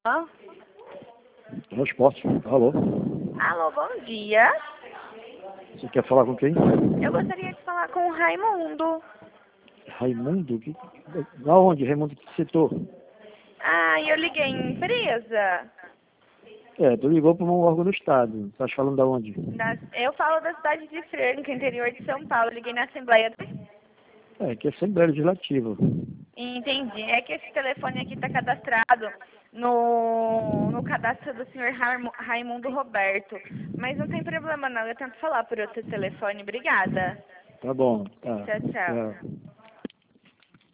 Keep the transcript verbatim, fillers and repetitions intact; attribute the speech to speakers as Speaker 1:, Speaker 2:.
Speaker 1: Ah,
Speaker 2: Resposta. Alô?
Speaker 1: alô, bom dia.
Speaker 2: Você quer falar com quem?
Speaker 1: Eu gostaria de falar com o Raimundo.
Speaker 2: Raimundo? Que... Aonde? Raimundo que citou?
Speaker 1: Ah, eu liguei em empresa.
Speaker 2: É, tu ligou para um órgão do Estado. Tá falando da onde?
Speaker 1: Da- eu falo da cidade de Franca, interior de São Paulo. Eu liguei na Assembleia.
Speaker 2: É, que é Assembleia Legislativa.
Speaker 1: Entendi. É que esse telefone aqui está cadastrado no, no cadastro do senhor Raimu- Raimundo Roberto. Mas não tem problema não, eu tento falar por outro telefone. Obrigada.
Speaker 2: Tá bom, tá.
Speaker 1: Tchau, tchau.
Speaker 2: Tchau.